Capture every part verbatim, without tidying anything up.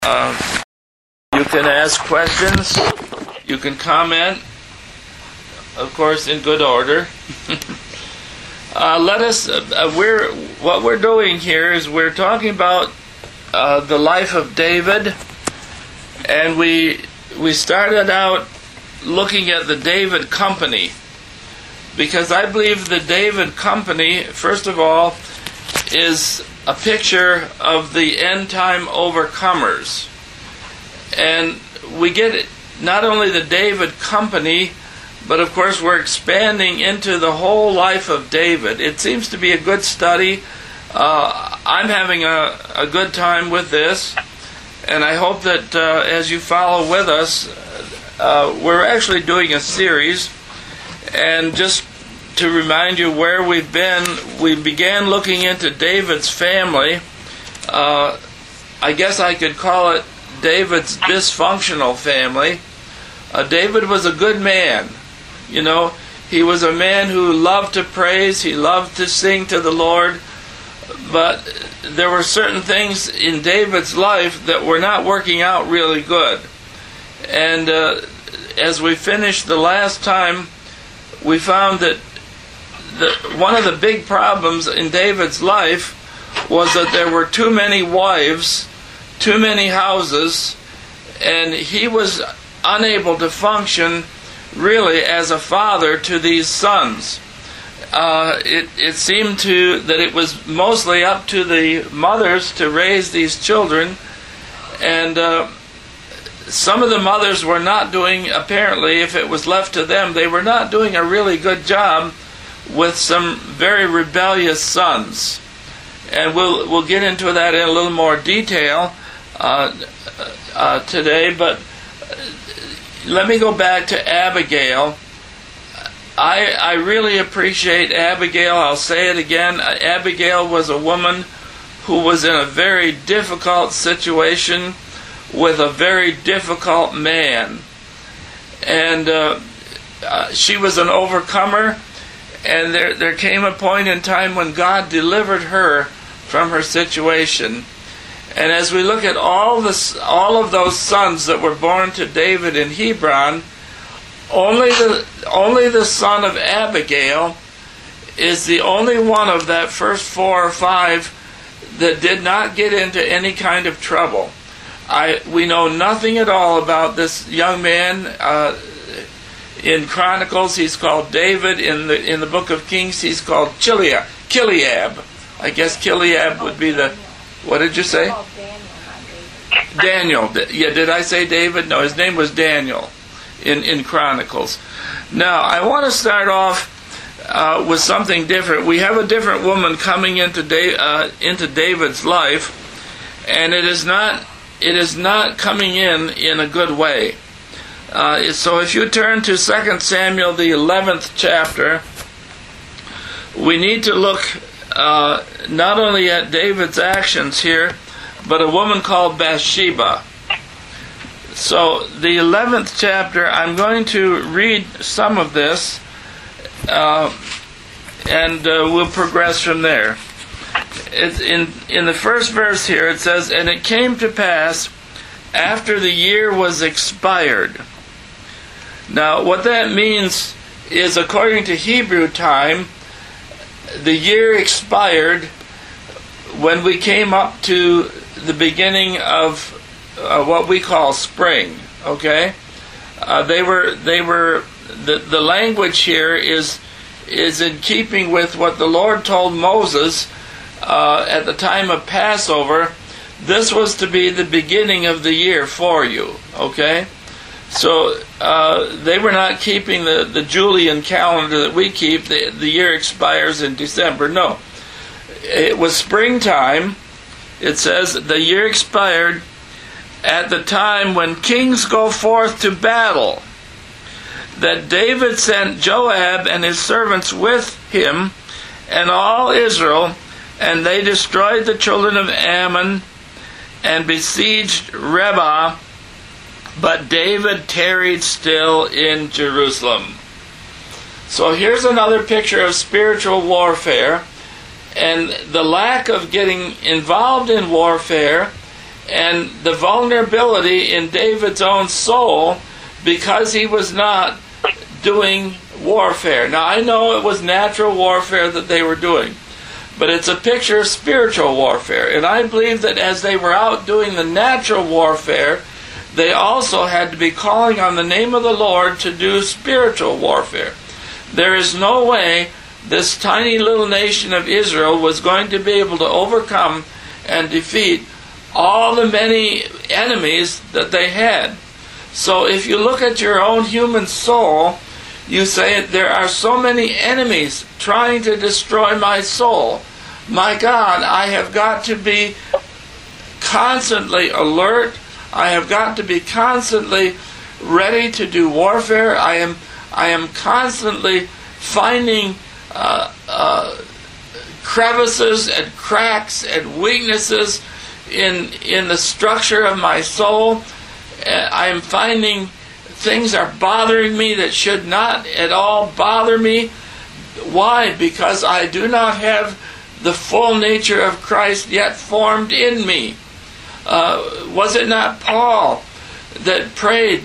Uh, you can ask questions. You can comment, of course, in good order. uh, let us. Uh, we're what we're doing here is we're talking about uh, the life of David, and we we started out looking at the David Company, because I believe the David Company, first of all, is a picture of the end-time overcomers. And we get not only the David Company, but of course we're expanding into the whole life of David. It seems to be a good study. Uh, I'm having a, a good time with this, and I hope that uh, as you follow with us, uh, we're actually doing a series. And just to remind you where we've been, we began looking into David's family. Uh, I guess I could call it David's dysfunctional family. Uh, David was a good man. You know, he was a man who loved to praise, he loved to sing to the Lord, but there were certain things in David's life that were not working out really good. And uh, as we finished the last time, we found that the, one of the big problems in David's life was that there were too many wives, too many houses, and he was unable to function really as a father to these sons. Uh, it, it seemed to that it was mostly up to the mothers to raise these children, and uh, some of the mothers were not doing, apparently, if it was left to them, they were not doing a really good job with some very rebellious sons. And we'll we'll get into that in a little more detail uh, uh, today, but let me go back to Abigail. I, I really appreciate Abigail. I'll say it again. Abigail was a woman who was in a very difficult situation with a very difficult man. And uh, uh, she was an overcomer, and there, there came a point in time when God delivered her from her situation. And as we look at all this, all of those sons that were born to David in Hebron, only the only the son of Abigail is the only one of that first four or five that did not get into any kind of trouble. I we know nothing at all about this young man. Uh, in Chronicles, he's called David. In the in the book of Kings, he's called Chileab. Kileab. I guess Kileab would be the. What did you say? Daniel. Yeah, did I say David? No, his name was Daniel in, in Chronicles. Now, I want to start off uh, with something different. We have a different woman coming into da- uh, into David's life, and it is not it is not coming in in a good way. Uh, so if you turn to Second Samuel, the eleventh chapter, we need to look Uh, not only at David's actions here, but a woman called Bathsheba. So the eleventh chapter, I'm going to read some of this, uh, and uh, we'll progress from there. It's in, in the first verse here, it says, "And it came to pass, after the year was expired." Now, what that means is, according to Hebrew time, the year expired when we came up to the beginning of uh, what we call spring. Okay, uh, they were they were the the language here is is in keeping with what the Lord told Moses uh, at the time of Passover. This was to be the beginning of the year for you. Okay. So uh, they were not keeping the, the Julian calendar that we keep. The, the year expires in December. No. It was springtime. It says the year expired at the time when kings go forth to battle, that David sent Joab and his servants with him and all Israel, and they destroyed the children of Ammon and besieged Rabbah. But David tarried still in Jerusalem. So here's another picture of spiritual warfare, and the lack of getting involved in warfare and the vulnerability in David's own soul because he was not doing warfare. Now, I know it was natural warfare that they were doing, but it's a picture of spiritual warfare. And I believe that as they were out doing the natural warfare, they also had to be calling on the name of the Lord to do spiritual warfare. There is no way this tiny little nation of Israel was going to be able to overcome and defeat all the many enemies that they had. So if you look at your own human soul, you say, there are so many enemies trying to destroy my soul. My God, I have got to be constantly alert. I have got to be constantly ready to do warfare. I am I am constantly finding uh, uh, crevices and cracks and weaknesses in in the structure of my soul. I am finding things are bothering me that should not at all bother me. Why? Because I do not have the full nature of Christ yet formed in me. Uh, was it not Paul that prayed,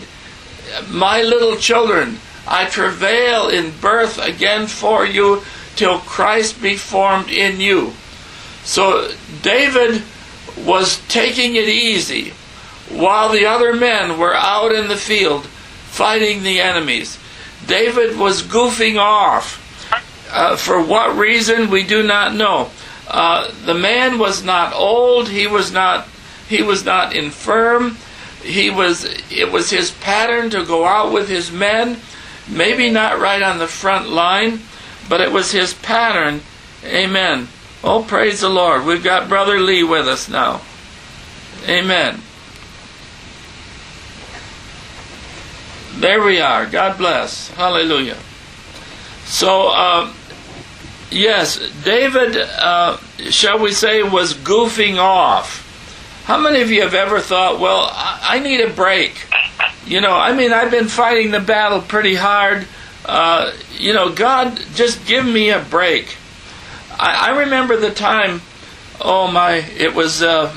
my little children, I travail in birth again for you till Christ be formed in you. So David was taking it easy while the other men were out in the field fighting the enemies. David was goofing off. Uh, for what reason, we do not know. Uh, the man was not old. He was not. He was not infirm. He was. It was his pattern to go out with his men. Maybe not right on the front line, but it was his pattern. Amen. Oh, praise the Lord. We've got Brother Lee with us now. Amen. There we are. God bless. Hallelujah. So, uh, yes, David, uh, shall we say, was goofing off. How many of you have ever thought, well, I need a break? You know, I mean, I've been fighting the battle pretty hard. Uh, you know, God, just give me a break. I, I remember the time, oh my, it was, uh,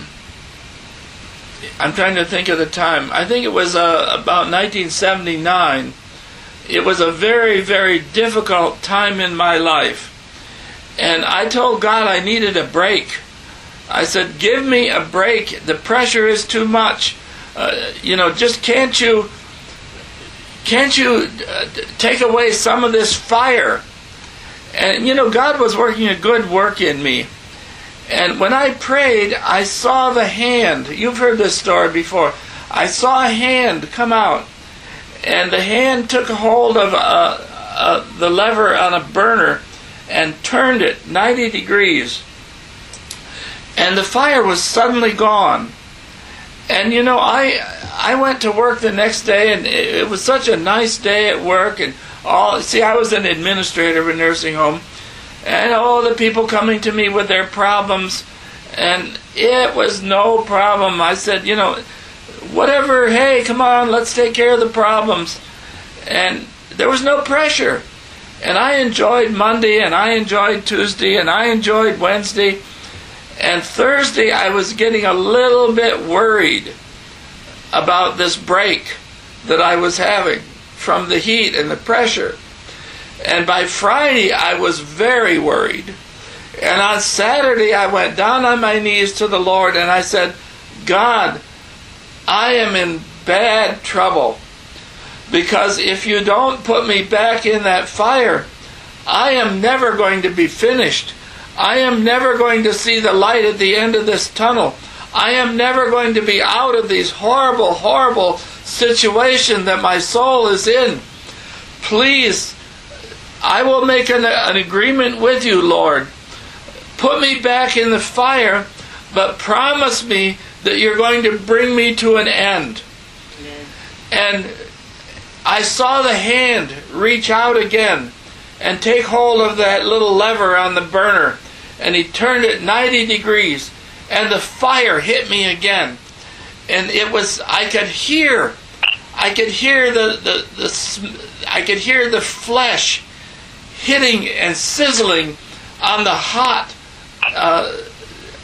I'm trying to think of the time. I think it was uh, about nineteen seventy-nine. It was a very, very difficult time in my life. And I told God I needed a break. I said, give me a break. The pressure is too much. Uh, you know, just can't you, can't you uh, take away some of this fire? And, you know, God was working a good work in me. And when I prayed, I saw the hand. You've heard this story before. I saw a hand come out. And the hand took hold of uh, uh, the lever on a burner and turned it ninety degrees. And the fire was suddenly gone. And you know, I I went to work the next day, and it, it was such a nice day at work. And all see, I was an administrator of a nursing home, and all the people coming to me with their problems, and it was no problem. I said, you know, whatever, hey, come on, let's take care of the problems. And there was no pressure. And I enjoyed Monday, and I enjoyed Tuesday, and I enjoyed Wednesday. And Thursday, I was getting a little bit worried about this break that I was having from the heat and the pressure. And by Friday, I was very worried. And on Saturday, I went down on my knees to the Lord, and I said, God, I am in bad trouble, because if you don't put me back in that fire, I am never going to be finished. I am never going to see the light at the end of this tunnel. I am never going to be out of these horrible, horrible situation that my soul is in. Please, I will make an, an agreement with you, Lord. Put me back in the fire, but promise me that you're going to bring me to an end. Amen. And I saw the hand reach out again and take hold of that little lever on the burner, and he turned it ninety degrees, and the fire hit me again. And it was, I could hear, I could hear the, the, the I could hear the flesh hitting and sizzling on the hot uh,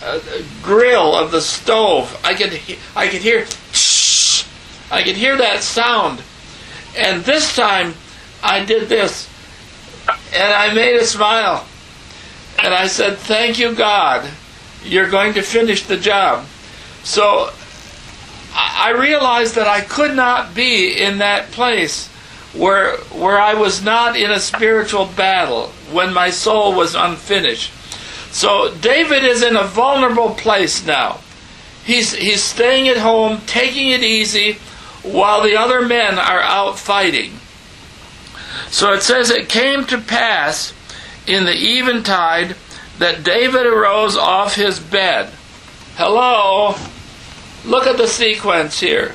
uh, grill of the stove. I could he- I could hear shh, I could hear that sound. And this time I did this, and I made a smile, and I said, "Thank you, God. You're going to finish the job." So I realized that I could not be in that place where where I was not in a spiritual battle, when my soul was unfinished. So David is in a vulnerable place now. He's he's staying at home, taking it easy, while the other men are out fighting. So it says, it came to pass in the eventide that David arose off his bed. Hello? Look at the sequence here.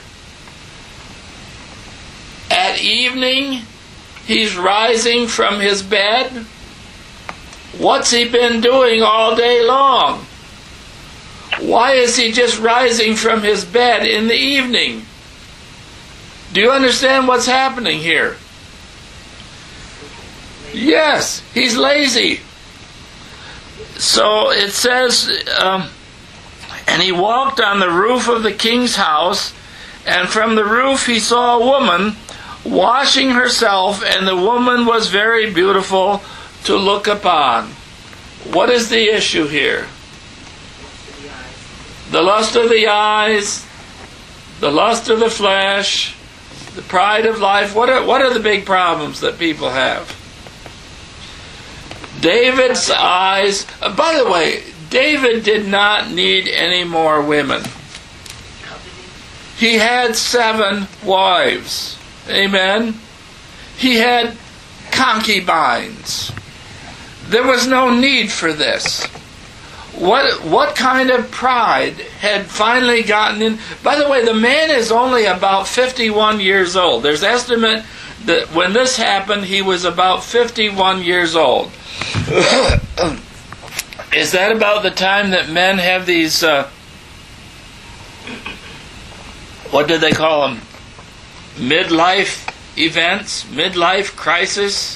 At evening, he's rising from his bed. What's he been doing all day long? Why is he just rising from his bed in the evening? Do you understand what's happening here? Yes, he's lazy. So it says, um, and he walked on the roof of the king's house, and from the roof he saw a woman washing herself, and the woman was very beautiful to look upon. What is the issue here? The lust of the eyes, the lust of the flesh, the pride of life. What are, what are the big problems that people have? David's eyes. Uh, by the way, David did not need any more women. He had seven wives. Amen? He had concubines. There was no need for this. What what kind of pride had finally gotten in? By the way, the man is only about fifty-one years old. There's estimate that when this happened, he was about fifty-one years old. Is that about the time that men have these, uh, what do they call them? Midlife events, midlife crisis?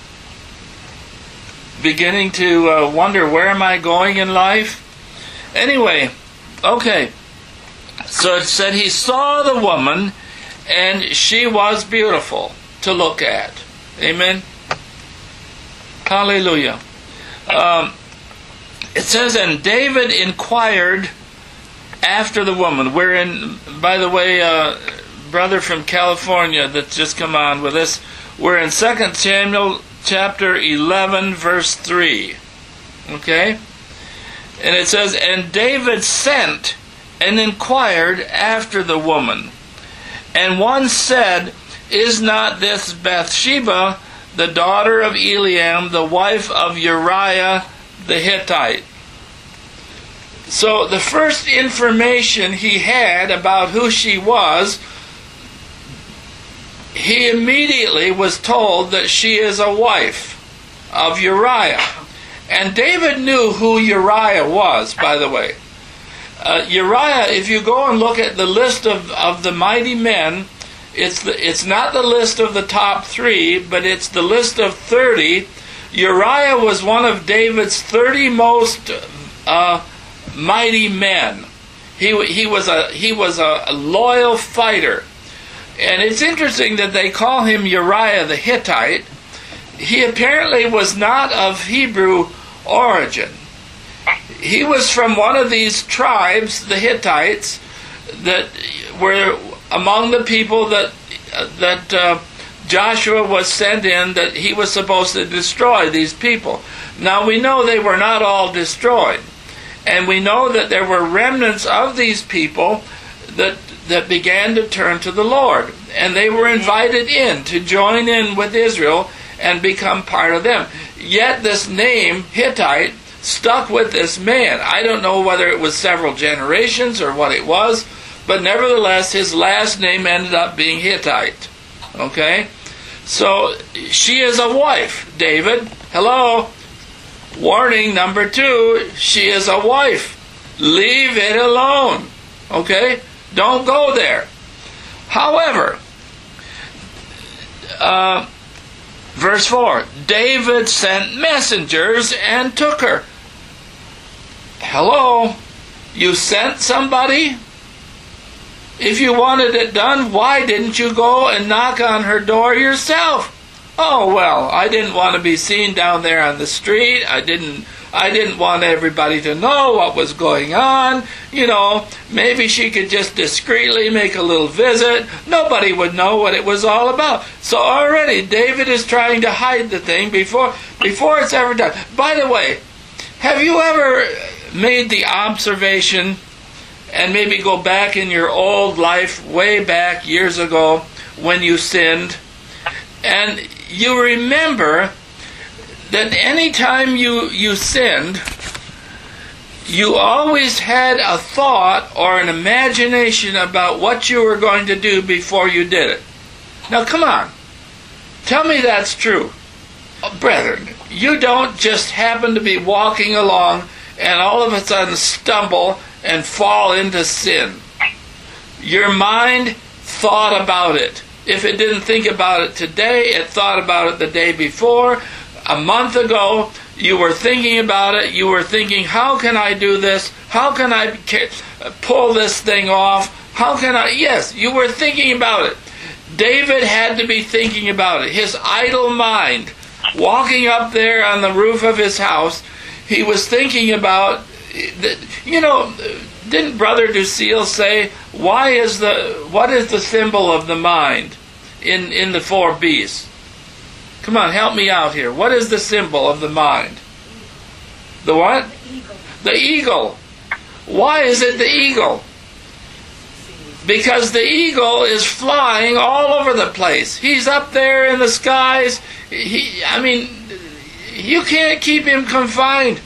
Beginning to uh, wonder, where am I going in life? Anyway, okay. So it said he saw the woman, and she was beautiful to look at. Amen? Hallelujah. Um, it says, and David inquired after the woman. We're in, by the way, uh, brother from California that's just come on with us, we're in Second Samuel chapter eleven, verse three. Okay? And it says, and David sent and inquired after the woman. And one said, is not this Bathsheba, the daughter of Eliam, the wife of Uriah the Hittite? So the first information he had about who she was, he immediately was told that she is a wife of Uriah. And David knew who Uriah was, by the way. Uh, Uriah, if you go and look at the list of, of the mighty men, it's the, it's not the list of the top three, but it's the list of thirty. Uriah was one of David's thirty most uh, mighty men. He he was a he was a loyal fighter. And it's interesting that they call him Uriah the Hittite. He apparently was not of Hebrew origin. He was from one of these tribes, the Hittites, that were among the people that that uh, Joshua was sent in, that he was supposed to destroy these people. Now we know they were not all destroyed. And we know that there were remnants of these people that that began to turn to the Lord. And they were invited in to join in with Israel and become part of them. Yet this name, Hittite, stuck with this man. I don't know whether it was several generations or what it was, but nevertheless his last name ended up being Hittite. Okay? So she is a wife, David. Hello? Warning number two, she is a wife. Leave it alone. Okay? Don't go there. However, uh, verse four, David sent messengers and took her. Hello? You sent somebody? If you wanted it done, why didn't you go and knock on her door yourself? Oh, well, I didn't want to be seen down there on the street. I didn't I didn't want everybody to know what was going on. You know, maybe she could just discreetly make a little visit. Nobody would know what it was all about. So already David is trying to hide the thing before before it's ever done. By the way, have you ever made the observation, and maybe go back in your old life, way back years ago, when you sinned, and you remember that any time you, you sinned, you always had a thought or an imagination about what you were going to do before you did it. Now come on, tell me that's true. Oh, brethren, you don't just happen to be walking along and all of a sudden stumble and fall into sin. Your mind thought about it. If it didn't think about it today, it thought about it the day before. A month ago, you were thinking about it. You were thinking, how can I do this? How can I pull this thing off? How can I? Yes, you were thinking about it. David had to be thinking about it. His idle mind, walking up there on the roof of his house, he was thinking about, you know, didn't Brother Ducille say, why is the, what is the symbol of the mind in, in the four beasts? Come on, help me out here. What is the symbol of the mind? The what? The eagle. The eagle. Why is it the eagle? Because the eagle is flying all over the place. He's up there in the skies. He, I mean, you can't keep him confined.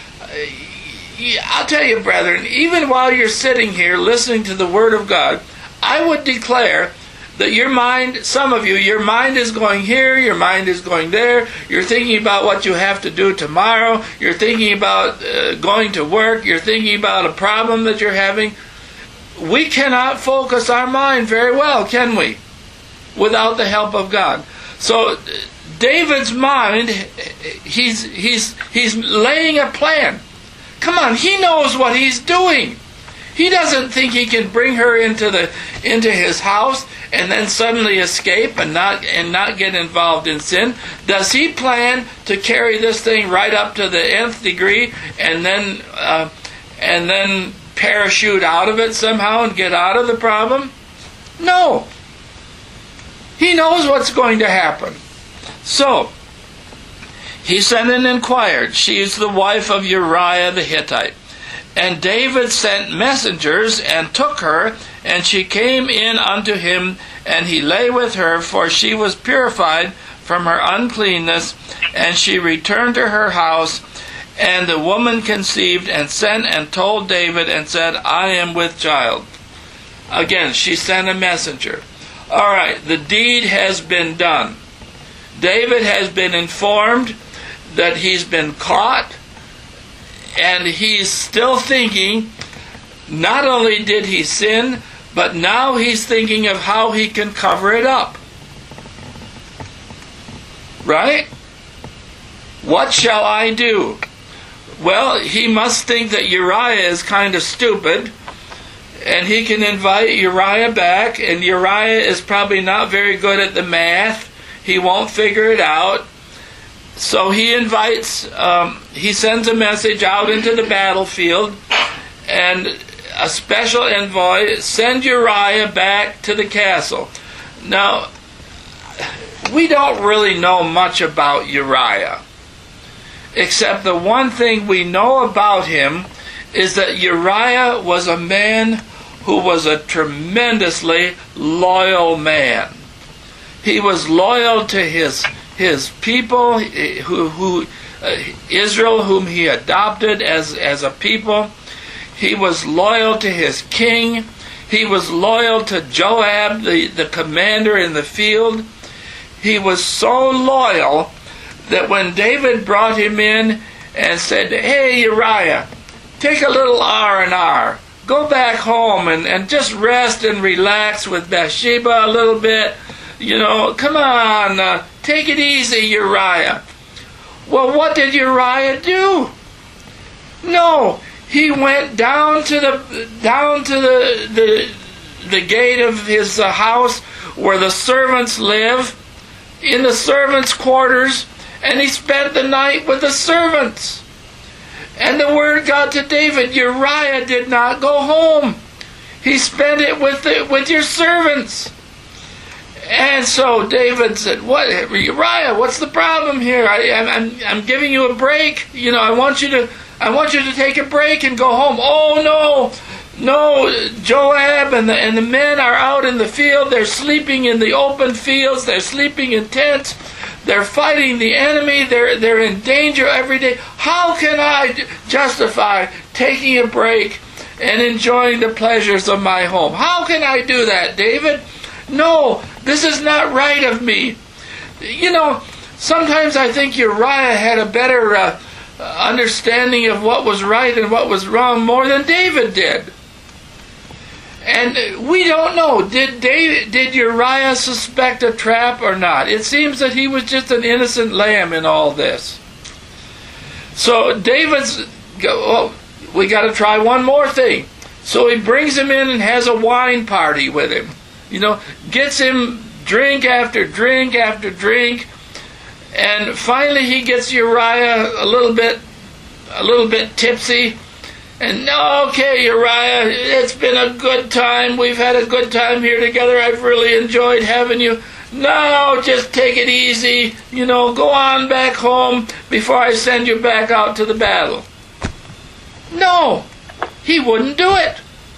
I'll tell you, brethren, even while you're sitting here listening to the Word of God, I would declare that your mind, some of you, your mind is going here, your mind is going there, you're thinking about what you have to do tomorrow, you're thinking about uh, going to work, you're thinking about a problem that you're having. We cannot focus our mind very well, can we? Without the help of God. So David's mind, he's he's he's laying a plan. Come on, he knows what he's doing. He doesn't think he can bring her into the into his house and then suddenly escape and not and not get involved in sin. Does he plan to carry this thing right up to the nth degree and then uh, and then parachute out of it somehow and get out of the problem? No. He knows what's going to happen. So he sent and inquired. She is the wife of Uriah the Hittite. And David sent messengers and took her, and she came in unto him, and he lay with her, for she was purified from her uncleanness, and she returned to her house. And the woman conceived and sent and told David and said, I am with child. Again, she sent a messenger. All right, the deed has been done. David has been informed that he's been caught, and he's still thinking, not only did he sin, but now he's thinking of how he can cover it up. Right? What shall I do? Well, he must think that Uriah is kind of stupid, and he can invite Uriah back, and Uriah is probably not very good at the math. He won't figure it out. So he invites, um, he sends a message out into the battlefield, and a special envoy, send Uriah back to the castle. Now, we don't really know much about Uriah, except the one thing we know about him is that Uriah was a man who was a tremendously loyal man. He was loyal to his his people, who, who uh, Israel, whom he adopted as, as a people. He was loyal to his king. He was loyal to Joab, the, the commander in the field. He was so loyal that when David brought him in and said, hey, Uriah, take a little R and R. Go back home and, and just rest and relax with Bathsheba a little bit. You know, come on, uh, take it easy, Uriah. Well, what did Uriah do? No, he went down to the down to the the, the gate of his uh, house where the servants live, in the servants' quarters, and he spent the night with the servants. And the word got to David, Uriah did not go home. He spent it with the, with your servants. And so David said, "What, Uriah? What's the problem here? I, I'm I'm giving you a break. You know, I want you to I want you to take a break and go home." "Oh no, no! Joab and the and the men are out in the field. They're sleeping in the open fields. They're sleeping in tents. They're fighting the enemy. They're they're in danger every day. How can I justify taking a break and enjoying the pleasures of my home? How can I do that, David? No, this is not right of me." You know, sometimes I think Uriah had a better uh, understanding of what was right and what was wrong more than David did. And we don't know, did David, did Uriah suspect a trap or not? It seems that he was just an innocent lamb in all this. So David's, oh, we got to try one more thing. So he brings him in and has a wine party with him. You know, gets him drink after drink after drink, and finally he gets Uriah a little bit, a little bit tipsy. And okay, Uriah, it's been a good time. We've had a good time here together. I've really enjoyed having you. Now, just take it easy. You know, go on back home before I send you back out to the battle. No, he wouldn't do it.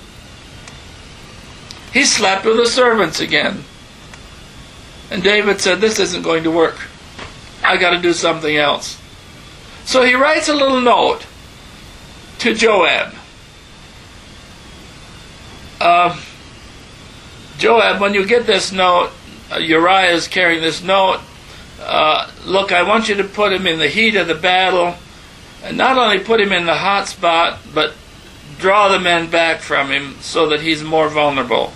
He slept with the servants again. And David said, "This isn't going to work. I got to do something else." So he writes a little note to Joab. Uh, Joab, when you get this note, uh, Uriah is carrying this note. Uh, look, I want you to put him in the heat of the battle, and not only put him in the hot spot, but draw the men back from him so that he's more vulnerable.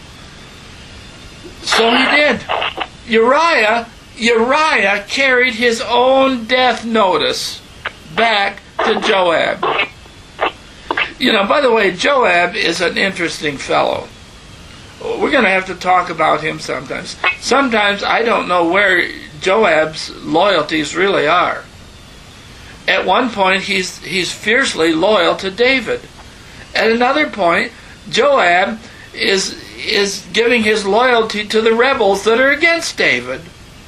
So he did. Uriah, Uriah carried his own death notice back to Joab. You know, by the way, Joab is an interesting fellow. We're going to have to talk about him sometimes. Sometimes I don't know where Joab's loyalties really are. At one point, he's he's fiercely loyal to David. At another point, Joab is is giving his loyalty to the rebels that are against David.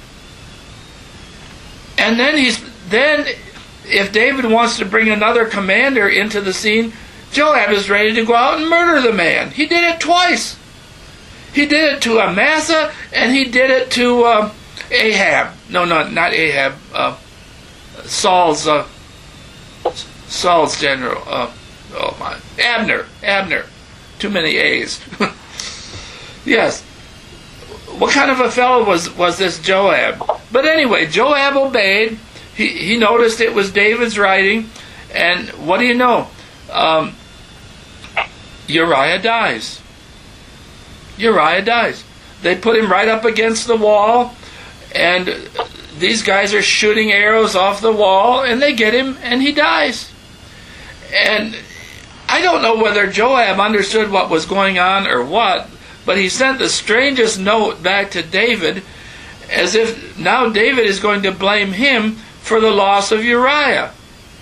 And then he's then, if David wants to bring another commander into the scene, Joab is ready to go out and murder the man. He did it twice. He did it to Amasa, and he did it to uh, Ahab. No, no, not Ahab. Uh, Saul's uh, Saul's general. Uh, oh my, Abner. Abner. Too many A's. Yes. What kind of a fellow was was this Joab? But anyway, Joab obeyed. He he noticed it was David's writing, and what do you know? Um, Uriah dies. Uriah dies. They put him right up against the wall, and these guys are shooting arrows off the wall, and they get him, and he dies. And I don't know whether Joab understood what was going on or what, but he sent the strangest note back to David, as if now David is going to blame him for the loss of Uriah.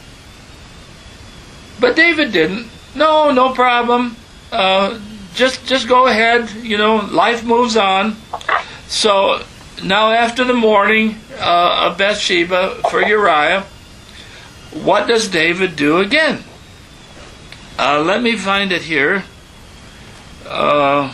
But David didn't. No, no problem. Uh, just just go ahead. You know, life moves on. So now after the mourning uh, of Bathsheba for Uriah, what does David do again? Uh, let me find it here. Uh,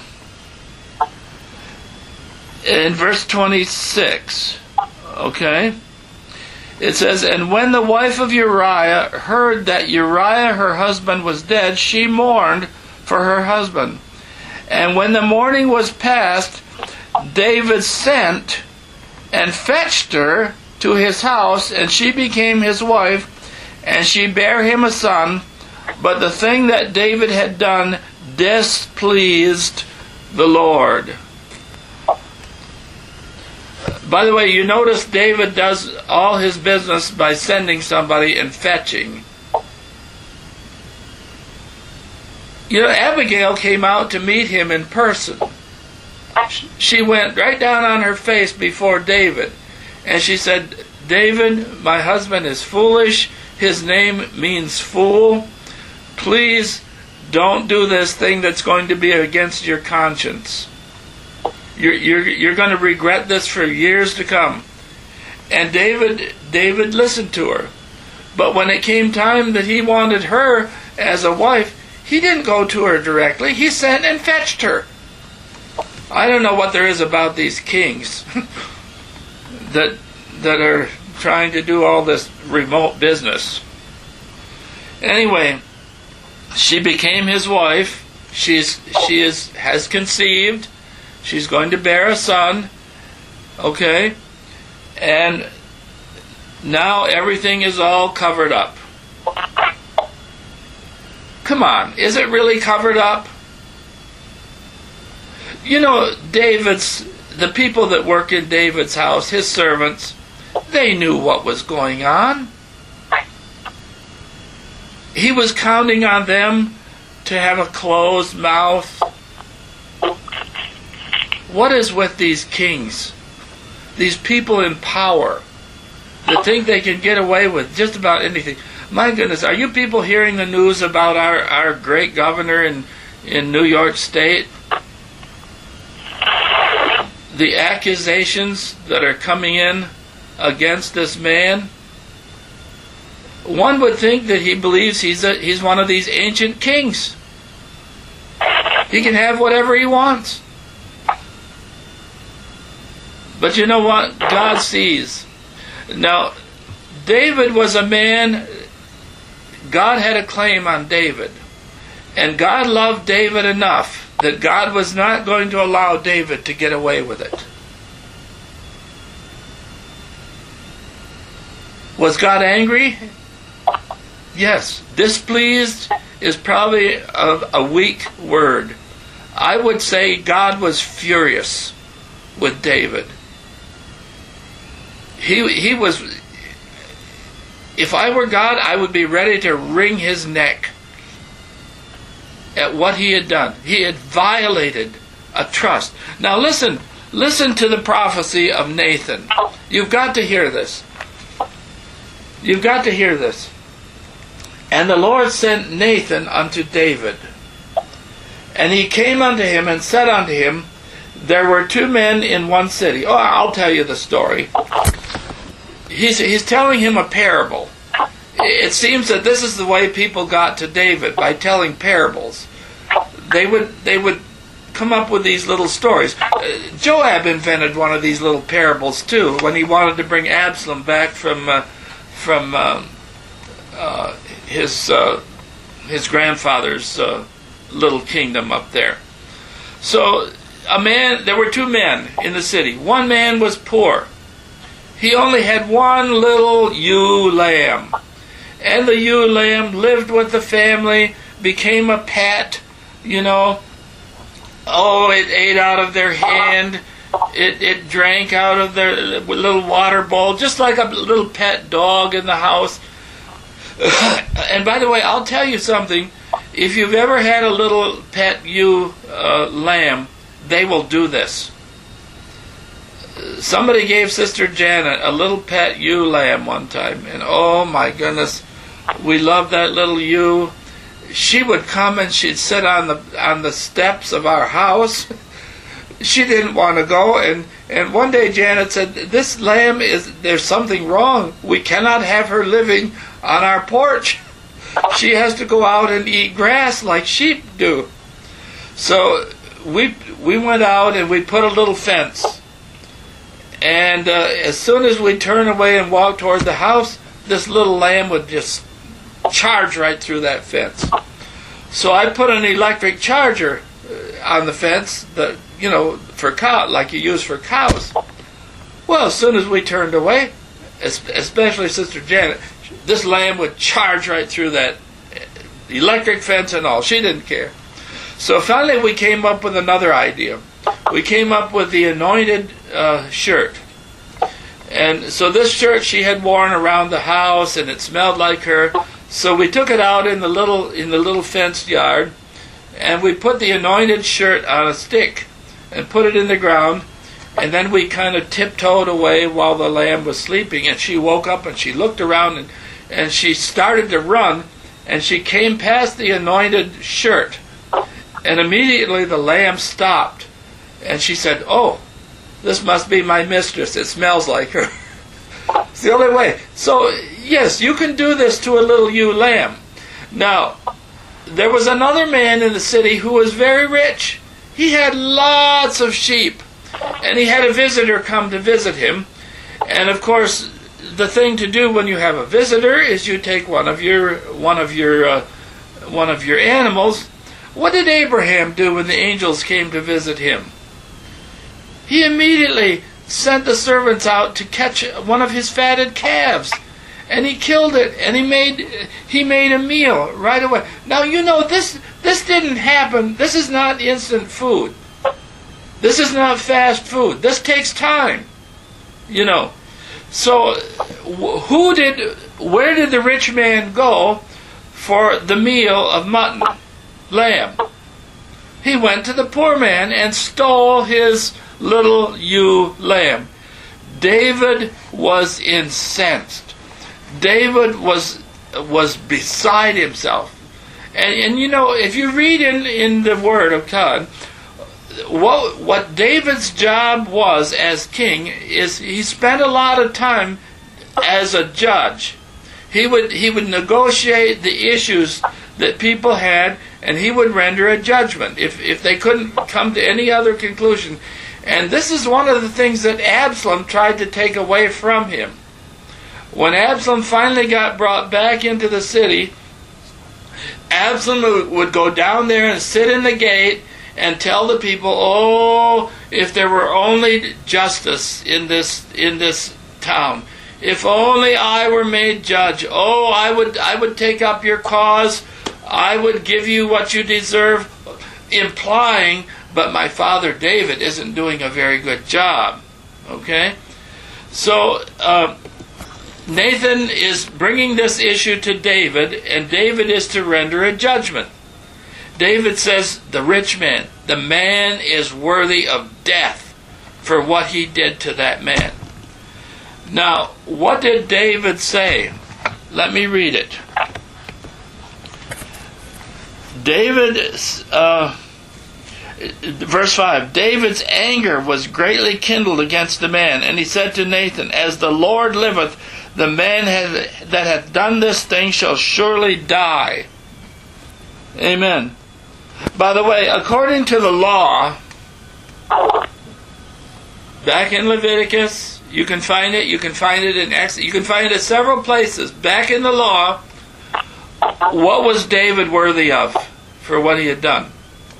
in verse twenty-six. Okay. It says, "And when the wife of Uriah heard that Uriah her husband was dead, she mourned for her husband. And when the mourning was past, David sent and fetched her to his house, and she became his wife, and she bare him a son. But the thing that David had done displeased the Lord." By the way, you notice David does all his business by sending somebody and fetching. You know, Abigail came out to meet him in person. She went right down on her face before David, and she said, David, my husband is foolish. His name means fool. Please don't do this thing that's going to be against your conscience. You're, you're, you're going to regret this for years to come. And David, David listened to her. But when it came time that he wanted her as a wife, he didn't go to her directly. He sent and fetched her. I don't know what there is about these kings that that are trying to do all this remote business. Anyway, she became his wife. She's she is has conceived. She's going to bear a son. Okay? And now everything is all covered up. Come on, is it really covered up? You know, David's, the people that work in David's house, his servants, they knew what was going on. He was counting on them to have a closed mouth. What is with these kings? These people in power that think they can get away with just about anything. My goodness, are you people hearing the news about our, our great governor in, in New York State? The accusations that are coming in against this man. One would think that he believes he's a, he's one of these ancient kings. He can have whatever he wants. But you know what? God sees. Now, David was a man, God had a claim on David. And God loved David enough that God was not going to allow David to get away with it. Was God angry? Yes. Displeased is probably a, a weak word. I would say God was furious with David. He he was, if I were God, I would be ready to wring his neck at what he had done. He had violated a trust. Now listen, listen to the prophecy of Nathan. You've got to hear this. You've got to hear this. And the Lord sent Nathan unto David. And he came unto him and said unto him, there were two men in one city. Oh, I'll tell you the story. He's, he's telling him a parable. It seems that this is the way people got to David, by telling parables. They would they would come up with these little stories. Uh, Joab invented one of these little parables too, when he wanted to bring Absalom back from uh, from uh, uh, his uh, his grandfather's uh, little kingdom up there. So a man, there were two men in the city. One man was poor. He only had one little ewe lamb. And the ewe lamb lived with the family, became a pet, you know. Oh, it ate out of their hand. It, it drank out of their little water bowl, just like a little pet dog in the house. And by the way, I'll tell you something. If you've ever had a little pet ewe uh, lamb, they will do this. Somebody gave Sister Janet a little pet ewe lamb one time, and oh my goodness, we loved that little ewe. She would come and she'd sit on the on the steps of our house. She didn't want to go, and and one day Janet said, "This lamb is there's something wrong. We cannot have her living on our porch. She has to go out and eat grass like sheep do." So we we went out and we put a little fence. And uh, as soon as we turn away and walk toward the house, this little lamb would just charge right through that fence. So I put an electric charger on the fence, that you know, for cow, like you use for cows. Well, as soon as we turned away, especially Sister Janet, this lamb would charge right through that electric fence and all. She didn't care. So finally we came up with another idea. We came up with the anointed uh, shirt. And so this shirt she had worn around the house, and it smelled like her. So we took it out in the little in the little fenced yard, and we put the anointed shirt on a stick and put it in the ground, and then we kind of tiptoed away while the lamb was sleeping, and she woke up and she looked around and, and she started to run, and she came past the anointed shirt, and immediately the lamb stopped, and she said, "Oh, this must be my mistress. It smells like her." It's the only way. So, yes, you can do this to a little ewe lamb. Now, there was another man in the city who was very rich. He had lots of sheep, and he had a visitor come to visit him. And of course, the thing to do when you have a visitor is you take one of your one of your uh, one of your animals. What did Abraham do when the angels came to visit him? He immediately sent the servants out to catch one of his fatted calves, and he killed it, and he made he made a meal right away. Now, you know, this this didn't happen. This is not instant food. This is not fast food. This takes time, you know. So, who did? Where did the rich man go for the meal of mutton, lamb? He went to the poor man and stole his little ewe lamb. David was incensed. David was was beside himself. And, and you know, if you read in, in the Word of God, what what David's job was as king is he spent a lot of time as a judge. He would he would negotiate the issues that people had, and he would render a judgment if if they couldn't come to any other conclusion. And this is one of the things that Absalom tried to take away from him. When Absalom finally got brought back into the city, Absalom would go down there and sit in the gate and tell the people, "Oh, if there were only justice in this in this town. If only I were made judge. Oh, I would I would take up your cause. I would give you what you deserve," implying, but my father David isn't doing a very good job. Okay? So, uh, Nathan is bringing this issue to David, and David is to render a judgment. David says, the rich man, the man is worthy of death for what he did to that man. Now, what did David say? Let me read it. David, uh, verse five, David's anger was greatly kindled against the man, and he said to Nathan, "As the Lord liveth, the man hath, that hath done this thing shall surely die." Amen. By the way, according to the law, back in Leviticus, you can find it, you can find it in Exodus, you can find it at several places. Back in the law, what was David worthy of for what he had done?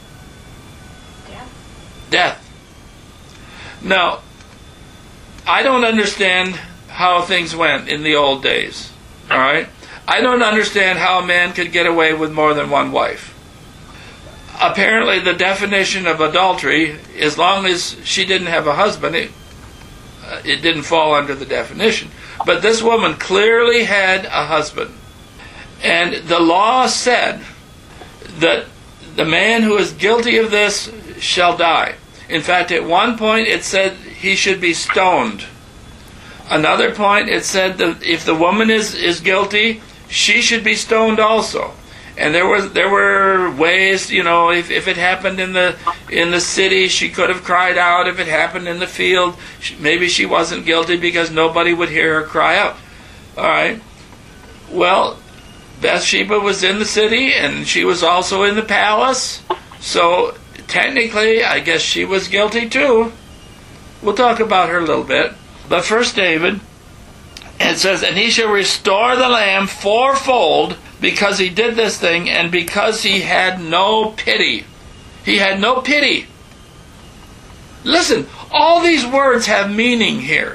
Death. Death. Now, I don't understand how things went in the old days. All right? I don't understand how a man could get away with more than one wife. Apparently, the definition of adultery, as long as she didn't have a husband, it, uh, it didn't fall under the definition. But this woman clearly had a husband. And the law said that the man who is guilty of this shall die. In fact, at one point it said he should be stoned. Another point it said that if the woman is, is guilty, she should be stoned also. And there was there were ways, you know, if, if it happened in the in the city, she could have cried out. If it happened in the field, she, maybe she wasn't guilty because nobody would hear her cry out. All right. Well, Bathsheba was in the city, and she was also in the palace. So technically, I guess she was guilty too. We'll talk about her a little bit. But first, David, it says, "And he shall restore the lamb fourfold, because he did this thing, and because he had no pity." He had no pity. Listen, all these words have meaning here.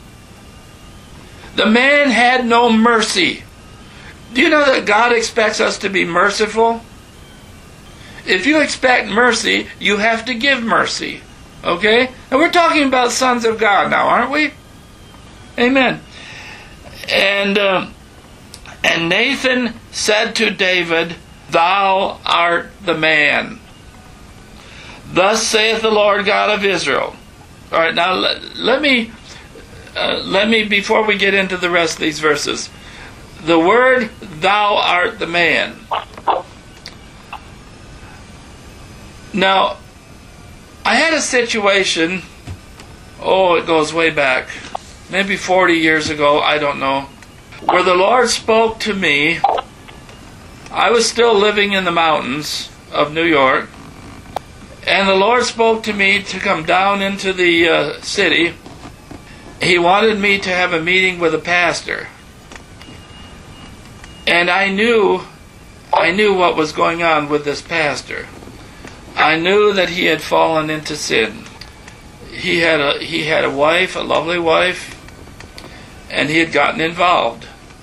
The man had no mercy. Do you know that God expects us to be merciful? If you expect mercy, you have to give mercy. Okay? And we're talking about sons of God now, aren't we? Amen. And... Um, And Nathan said to David, thou art the man. Thus saith the Lord God of Israel. All right, now let, let me, uh, let me, before we get into the rest of these verses, the word thou art the man. Now, I had a situation, oh, it goes way back, maybe forty years ago, I don't know, where the Lord spoke to me. I was still living in the mountains of New York, and the Lord spoke to me to come down into the uh, city. He wanted me to have a meeting with a pastor. And I knew, I knew what was going on with this pastor. I knew that he had fallen into sin. He had a he had a wife, a lovely wife, and he had gotten involved.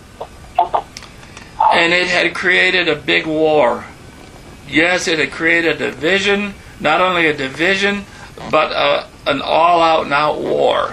And it had created a big war. Yes, it had created a division, not only a division, but a, an all-out and out war.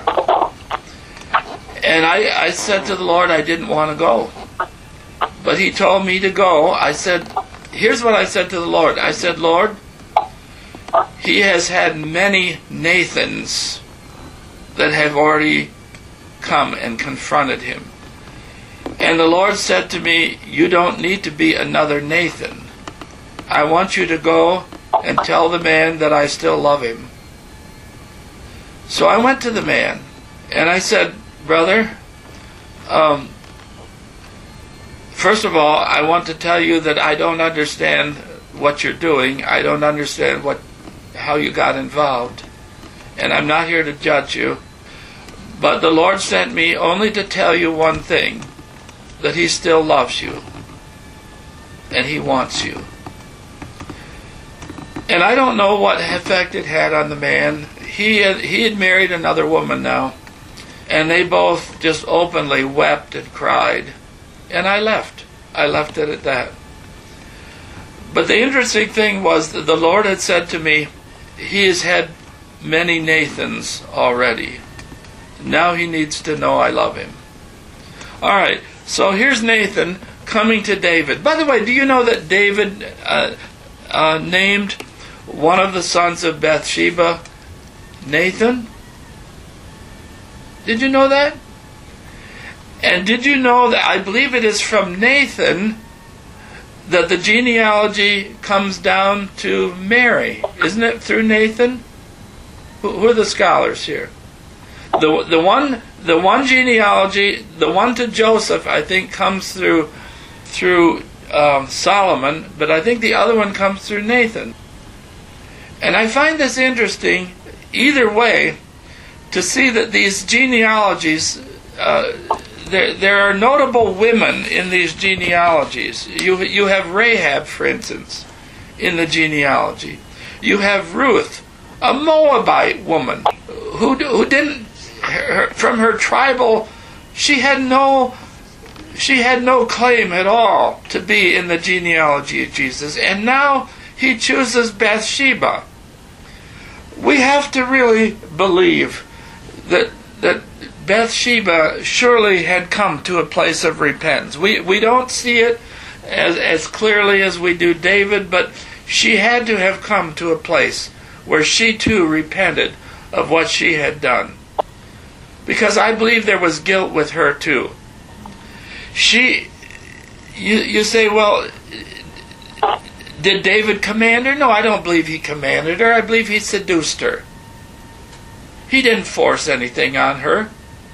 And I, I said to the Lord I didn't want to go. But he told me to go. I said, here's what I said to the Lord. I said, Lord, he has had many Nathans that have already come and confronted him. And the Lord said to me, you don't need to be another Nathan. I want you to go and tell the man that I still love him. So I went to the man and I said, brother, um, first of all, I want to tell you that I don't understand what you're doing. I don't understand what how you got involved. And I'm not here to judge you. But the Lord sent me only to tell you one thing, that he still loves you. And he wants you. And I don't know what effect it had on the man. He had, he had married another woman now. And they both just openly wept and cried. And I left. I left it at that. But the interesting thing was that the Lord had said to me, he has had many Nathans already. Now he needs to know I love him. All right, so here's Nathan coming to David. By the way, do you know that David uh, uh, named one of the sons of Bathsheba Nathan? Did you know that? And did you know that I believe it is from Nathan that the genealogy comes down to Mary? Isn't it through Nathan? Who, who are the scholars here? The the one the one genealogy, the one to Joseph, I think comes through through um, Solomon, but I think the other one comes through Nathan. And I find this interesting, either way, to see that these genealogies, uh, there there are notable women in these genealogies. You you have Rahab, for instance, in the genealogy. You have Ruth, a Moabite woman, who who didn't her, from her tribal, she had no she had no claim at all to be in the genealogy of Jesus, and now he chooses Bathsheba. We have to really believe that that Bathsheba surely had come to a place of repentance. We we don't see it as as clearly as we do David, but she had to have come to a place where she too repented of what she had done. Because I believe there was guilt with her too. She, you you say, well, did David command her? No, I don't believe he commanded her. I believe he seduced her. He didn't force anything on her.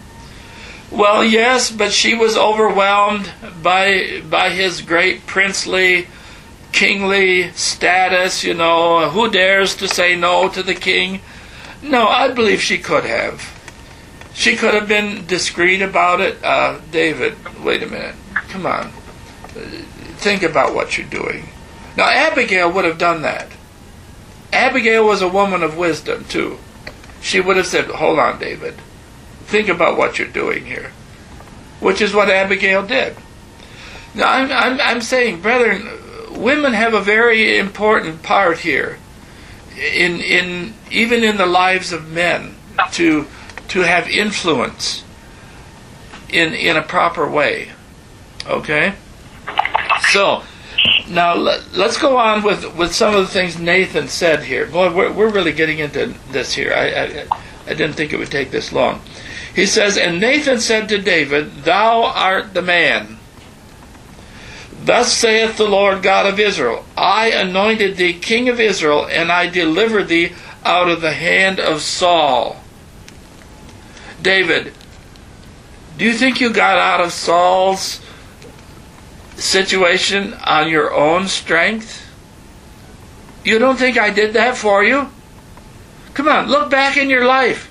Well, yes, but she was overwhelmed by by his great princely, kingly status, you know. Who dares to say no to the king? No, I believe she could have. She could have been discreet about it. Uh, David, wait a minute. Come on. Think about what you're doing. Now, Abigail would have done that. Abigail was a woman of wisdom, too. She would have said, hold on, David. Think about what you're doing here. Which is what Abigail did. Now, I'm, I'm, I'm saying, brethren, women have a very important part here. In, in, even in the lives of men, to, to have influence in, in a proper way. Okay? So, now let, let's go on with, with some of the things Nathan said here. Boy, we're, we're really getting into this here. I, I, I didn't think it would take this long. He says, and Nathan said to David, thou art the man. Thus saith the Lord God of Israel, I anointed thee king of Israel, and I delivered thee out of the hand of Saul. David, do you think you got out of Saul's situation on your own strength? You don't think I did that for you? Come on, look back in your life.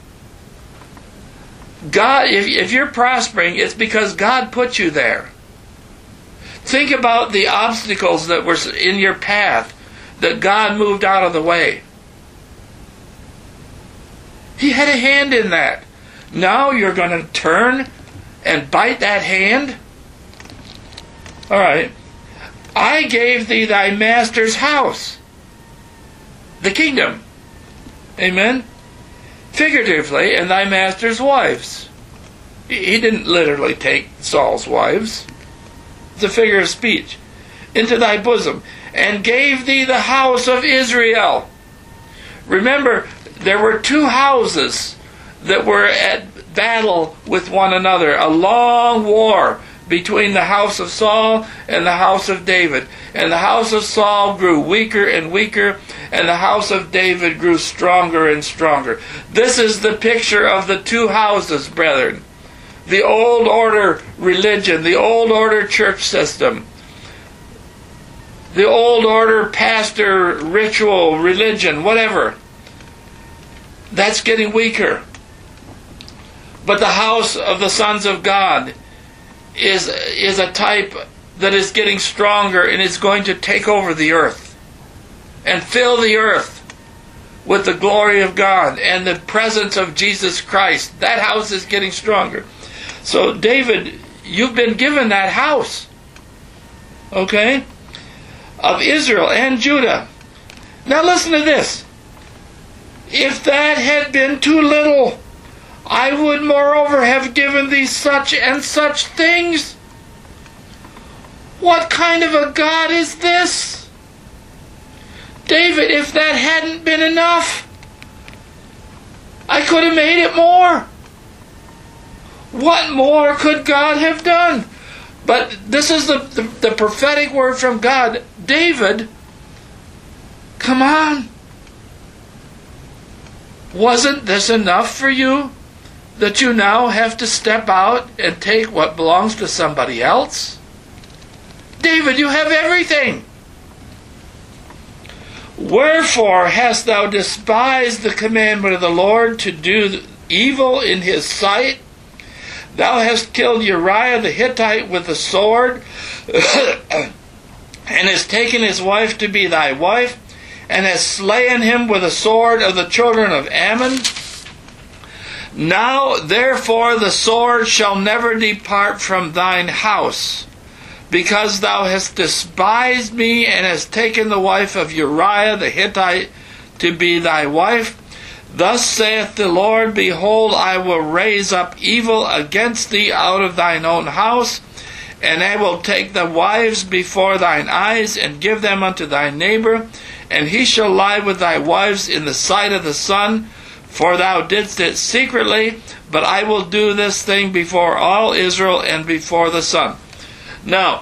God, if, if you're prospering, it's because God put you there. Think about the obstacles that were in your path that God moved out of the way. He had a hand in that. Now you're going to turn and bite that hand? All right. I gave thee thy master's house, the kingdom. Amen? Figuratively, and thy master's wives. He didn't literally take Saul's wives. It's a figure of speech. Into thy bosom, and gave thee the house of Israel. Remember, there were two houses that were at battle with one another. A long war between the house of Saul and the house of David. And the house of Saul grew weaker and weaker, and the house of David grew stronger and stronger. This is the picture of the two houses, brethren. The old order religion, the old order church system, the old order pastor ritual religion, whatever. That's getting weaker. But the house of the sons of God is, is a type that is getting stronger, and is going to take over the earth and fill the earth with the glory of God and the presence of Jesus Christ. That house is getting stronger. So David, you've been given that house, okay, of Israel and Judah. Now listen to this. If that had been too little, I would moreover have given thee such and such things. What kind of a God is this? David, if that hadn't been enough, I could have made it more. What more could God have done? But this is the, the, the prophetic word from God. David, come on. Wasn't this enough for you, that you now have to step out and take what belongs to somebody else? David, you have everything. Wherefore hast thou despised the commandment of the Lord to do evil in his sight? Thou hast killed Uriah the Hittite with the sword, and hast taken his wife to be thy wife, and hast slain him with the sword of the children of Ammon. Now therefore the sword shall never depart from thine house, because thou hast despised me, and hast taken the wife of Uriah the Hittite to be thy wife. Thus saith the Lord, behold, I will raise up evil against thee out of thine own house, and I will take the wives before thine eyes, and give them unto thy neighbor, and he shall lie with thy wives in the sight of the sun, for thou didst it secretly, but I will do this thing before all Israel and before the sun. Now,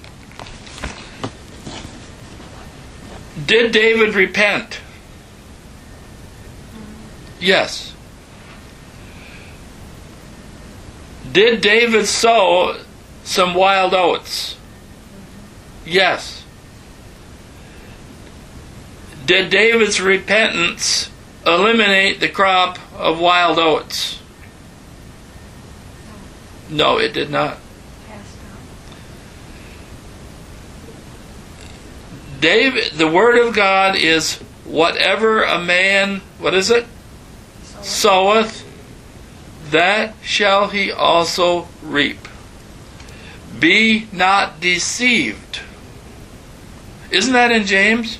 did David repent? Yes. Did David sow some wild oats? Yes. Did David's repentance eliminate the crop of wild oats? No, it did not. David, the word of God is, whatever a man, what is it? Soweth, that shall he also reap. Be not deceived. Isn't that in James?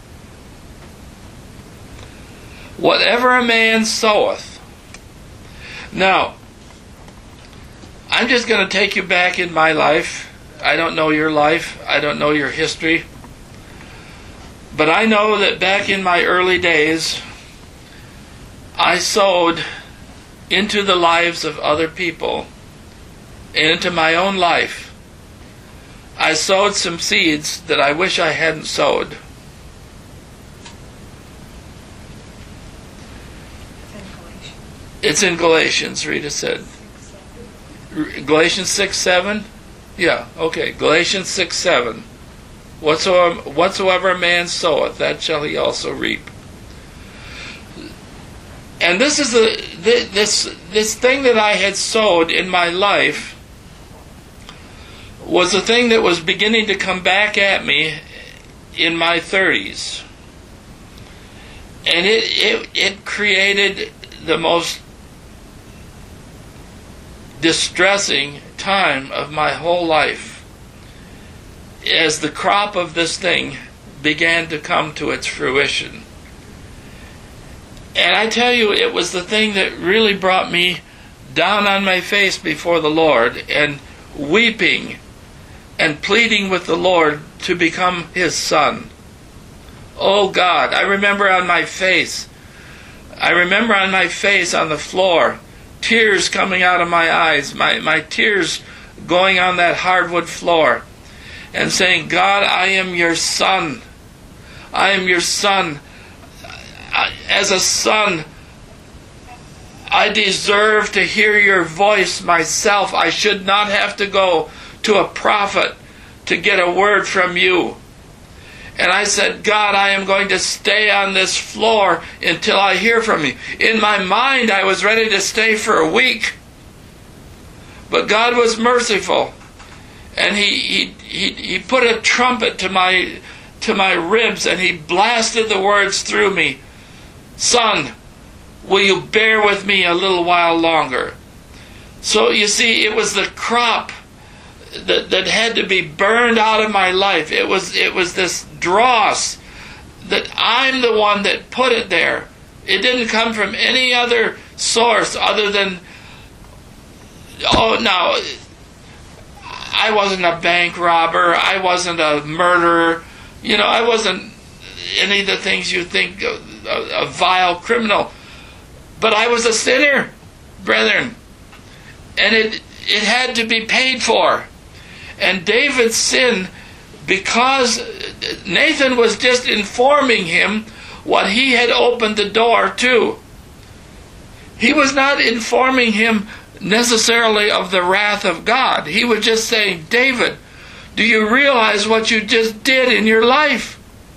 Whatever a man soweth. Now, I'm just going to take you back in my life. I don't know your life. I don't know your history. But I know that back in my early days, I sowed into the lives of other people and into my own life. I sowed some seeds that I wish I hadn't sowed. It's in Galatians, Rita said. Galatians six seven? Yeah, okay. Galatians six seven. Whatsoever, whatsoever a man soweth, that shall he also reap. And this is the this this thing that I had sowed in my life was a thing that was beginning to come back at me in my thirties. And it it, it created the most distressing time of my whole life as the crop of this thing began to come to its fruition. And I tell you, it was the thing that really brought me down on my face before the Lord and weeping and pleading with the Lord to become His son. Oh God, I remember on my face, I remember on my face on the floor, tears coming out of my eyes, my, my tears going on that hardwood floor, and saying, God, I am your son. I am your son. As a son, I deserve to hear your voice myself. I should not have to go to a prophet to get a word from you. And I said, God, I am going to stay on this floor until I hear from you. In my mind, I was ready to stay for a week. But God was merciful. And he, he, he, he put a trumpet to my, to my ribs, and He blasted the words through me. Son, will you bear with me a little while longer? So you see, it was the crop that, that had to be burned out of my life. It was it was this dross that I'm the one that put it there. It didn't come from any other source other than, oh, now, I wasn't a bank robber. I wasn't a murderer. You know, I wasn't any of the things you think a, a, a vile criminal. But I was a sinner, brethren. And it it had to be paid for. And David's sin, because Nathan was just informing him what he had opened the door to. He was not informing him necessarily of the wrath of God. He was just saying, David, do you realize what you just did in your life?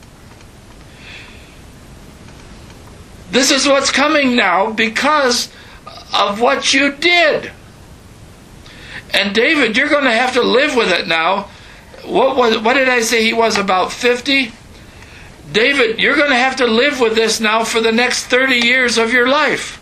This is what's coming now because of what you did. And David, you're going to have to live with it now. What was? What did I say he was, about fifty? David, you're going to have to live with this now for the next thirty years of your life.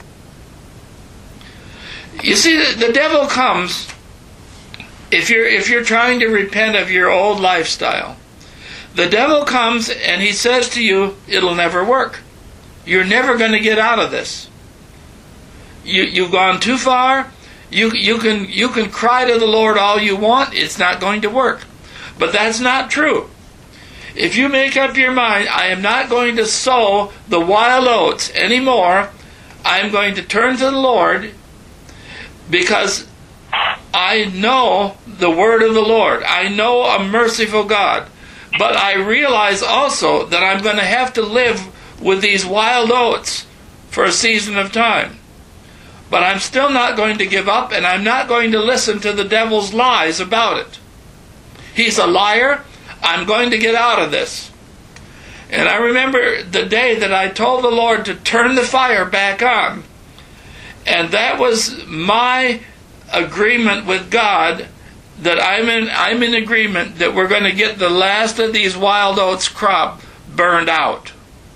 You see, the, the devil comes, if you're, if you're trying to repent of your old lifestyle, the devil comes and he says to you, it'll never work. You're never going to get out of this. You, you've gone too far. You, you can, you can cry to the Lord all you want. It's not going to work. But that's not true. If you make up your mind, I am not going to sow the wild oats anymore. I am going to turn to the Lord because I know the word of the Lord. I know a merciful God. But I realize also that I'm going to have to live with these wild oats for a season of time. But I'm still not going to give up, and I'm not going to listen to the devil's lies about it. He's a liar. I'm going to get out of this. And I remember the day that I told the Lord to turn the fire back on. And that was my agreement with God, that I'm in, I'm in agreement that we're going to get the last of these wild oats crop burned out.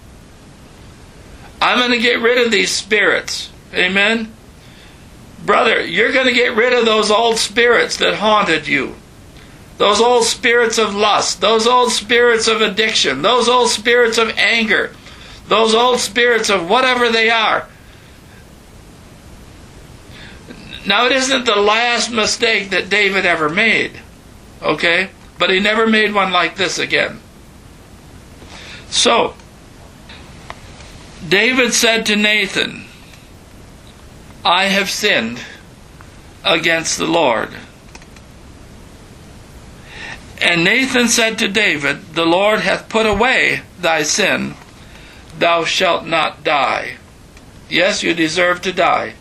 I'm going to get rid of these spirits. Amen? Brother, you're going to get rid of those old spirits that haunted you. Those old spirits of lust. Those old spirits of addiction. Those old spirits of anger. Those old spirits of whatever they are. Now, it isn't the last mistake that David ever made. Okay? But he never made one like this again. So, David said to Nathan, I have sinned against the Lord. And Nathan said to David, the Lord hath put away thy sin, thou shalt not die. Yes, you deserve to die,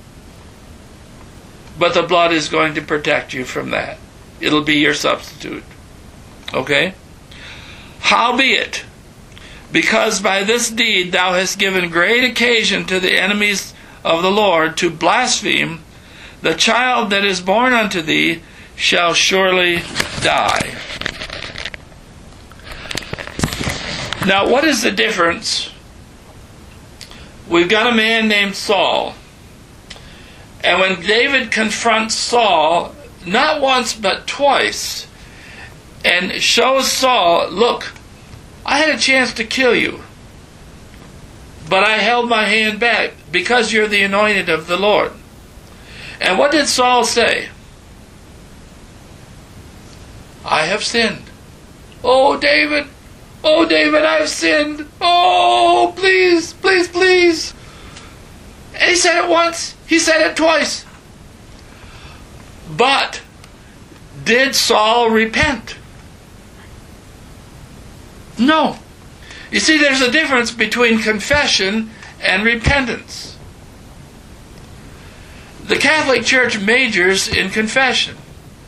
but the blood is going to protect you from that. It'll be your substitute. Okay? Howbeit, because by this deed thou hast given great occasion to the enemies of the Lord to blaspheme, the child that is born unto thee shall surely die. Now, what is the difference? We've got a man named Saul. And when David confronts Saul, not once but twice, and shows Saul, look, I had a chance to kill you, but I held my hand back because you're the anointed of the Lord. And what did Saul say? I have sinned. Oh, David, oh, David, I've sinned. Oh, please, please, please. And he said it once. He said it twice. But did Saul repent? No. You see, there's a difference between confession and repentance. The Catholic Church majors in confession.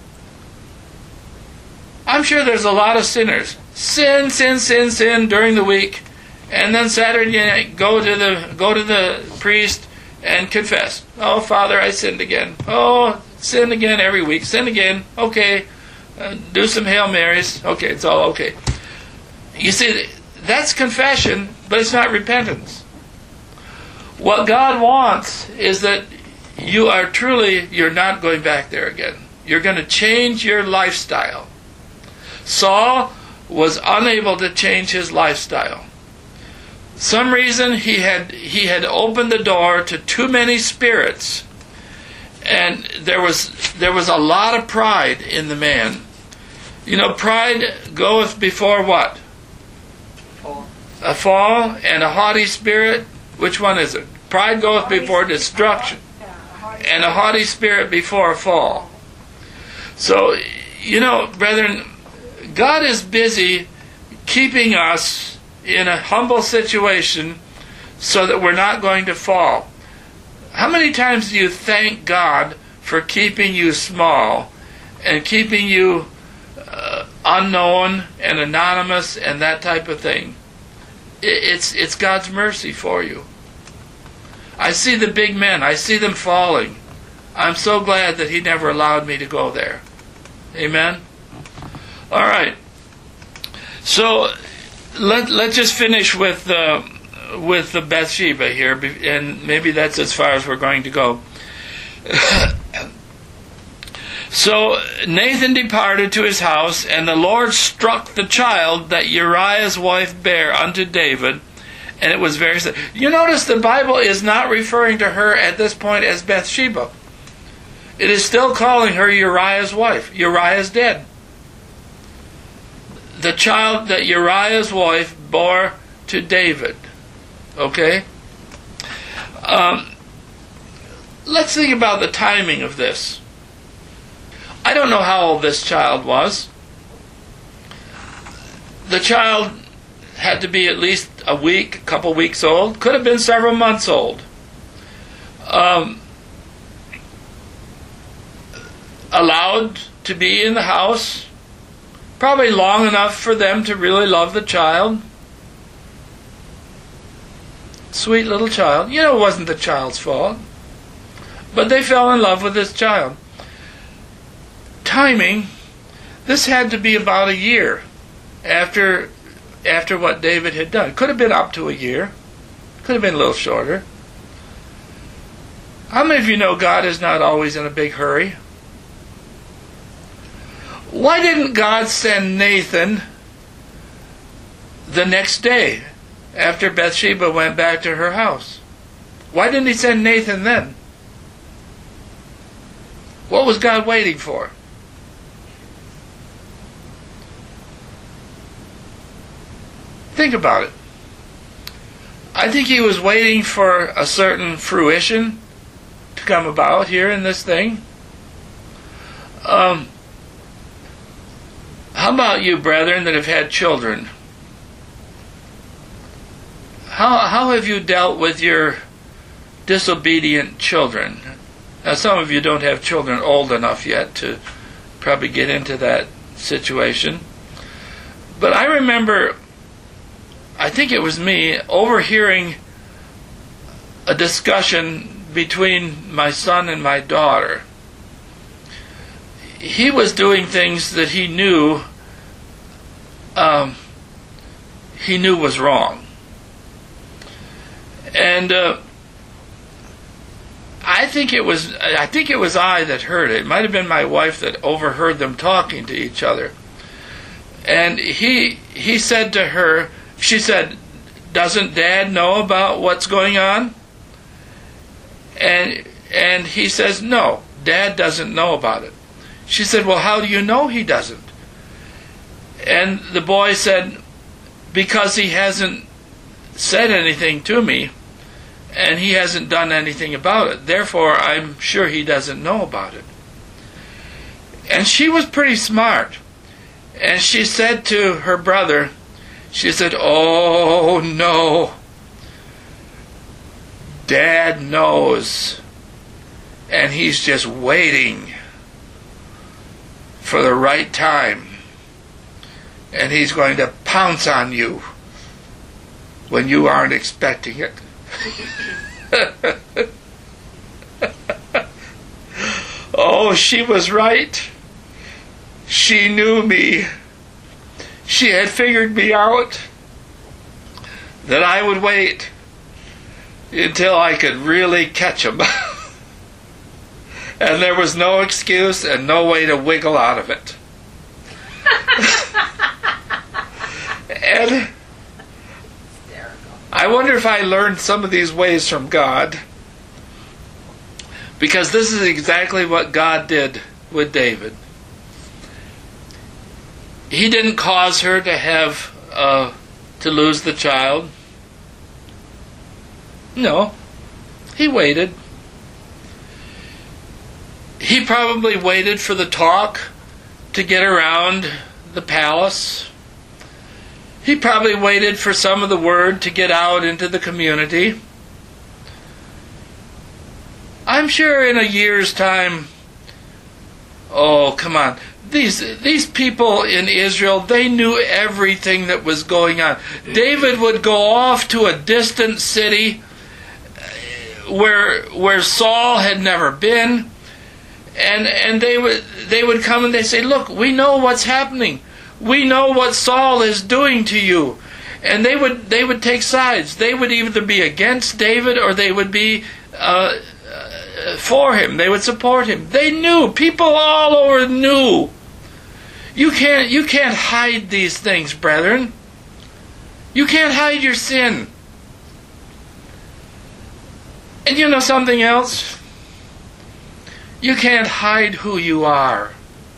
I'm sure there's a lot of sinners. Sin, sin, sin, sin during the week, and then Saturday night go to the go to the priest and confess. Oh, Father, I sinned again. Oh, sin again every week. Sin again. Okay. Uh, do some Hail Marys. Okay, it's all okay. You see, that's confession, but it's not repentance. What God wants is that you are truly, you're not going back there again. You're going to change your lifestyle. Saul was unable to change his lifestyle. Some reason he had he had opened the door to too many spirits, and there was there was a lot of pride in the man. You know, pride goeth before what? Fall. A fall and a haughty spirit. Which one is it? Pride goeth before destruction, and a haughty spirit before a fall. So, you know, brethren, God is busy keeping us in a humble situation so that we're not going to fall. How many times do you thank God for keeping you small and keeping you uh, unknown and anonymous and that type of thing? It's, it's God's mercy for you. I see the big men. I see them falling. I'm so glad that He never allowed me to go there. Amen? All right. So let let's just finish with uh, with the Bathsheba here, and maybe that's as far as we're going to go. So Nathan departed to his house, and the Lord struck the child that Uriah's wife bare unto David, and it was very sad. You notice the Bible is not referring to her at this point as Bathsheba. It is still calling her Uriah's wife. Uriah's dead. The child that Uriah's wife bore to David. Okay? Um, let's think about the timing of this. I don't know how old this child was. The child had to be at least a week, a couple weeks old. Could have been several months old. Um, allowed to be in the house. Probably long enough for them to really love the child. Sweet little child. You know, it wasn't the child's fault. But they fell in love with this child. Timing, this had to be about a year after after what David had done. Could have been up to a year. Could have been a little shorter. How many of you know God is not always in a big hurry? Why didn't God send Nathan the next day after Bathsheba went back to her house? Why didn't He send Nathan then? What was God waiting for? Think about it. I think he was waiting for a certain fruition to come about here in this thing. Um, how about you, brethren, that have had children? How how have you dealt with your disobedient children? Now, some of you don't have children old enough yet to probably get into that situation. But I remember, I think it was me, overhearing a discussion between my son and my daughter. He was doing things that he knew um, he knew was wrong. And uh, I think it was I think it was I that heard it. It might have been my wife that overheard them talking to each other. And he he said to her, she said, "Doesn't Dad know about what's going on?" And and he says, "No, Dad doesn't know about it." She said, "Well, how do you know he doesn't?" And the boy said, "Because he hasn't said anything to me, and he hasn't done anything about it. Therefore, I'm sure he doesn't know about it." And she was pretty smart. And she said to her brother, she said, "Oh, no. Dad knows. And he's just waiting for the right time. And he's going to pounce on you when you aren't expecting it." Oh, she was right. She knew me. She had figured me out, that I would wait until I could really catch him. And there was no excuse and no way to wiggle out of it. And I wonder if I learned some of these ways from God, because this is exactly what God did with David. He didn't cause her to have uh, to lose the child. No, he waited. He probably waited for the talk to get around the palace. He probably waited for some of the word to get out into the community. I'm sure in a year's time, oh, come on. These these people in Israel, they knew everything that was going on. David would go off to a distant city where where Saul had never been, and and they would they would come and they say, "Look, we know what's happening. We know what Saul is doing to you." And they would they would take sides. They would either be against David or they would be uh, for him. They would support him. They knew. People all over knew. You can't you can't hide these things, brethren. You can't hide your sin. And you know something else? You can't hide who you are.